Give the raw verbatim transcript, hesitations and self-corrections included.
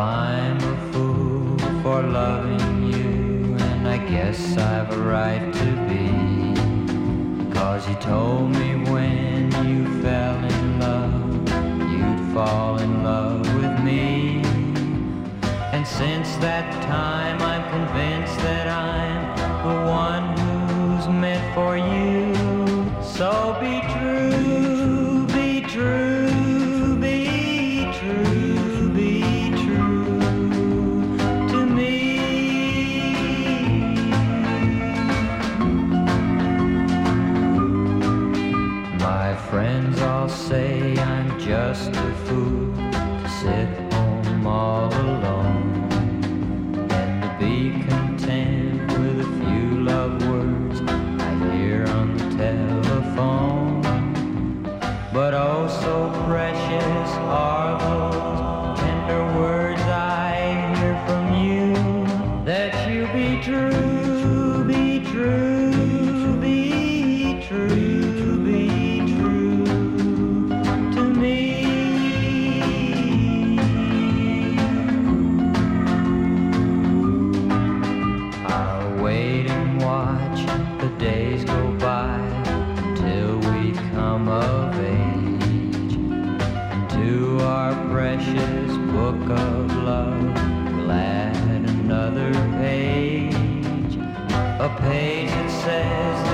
I'm a fool for loving you, and I guess I've a right to be, 'cause you told me when you fell in love, you'd fall in love with me. And since that time I'm convinced that I'm the one who's meant for you. So be true, be true, be true, be true to me. My friends all say I'm just a fool to sit home all alone, and to be content with a few love words I hear on the telephone. But oh, so precious are those tender words I hear from you, that you be true, be true, be true, be true to me. I'll wait and watch the days go by until we come of age, and to our precious book of love we'll add another page, a page that says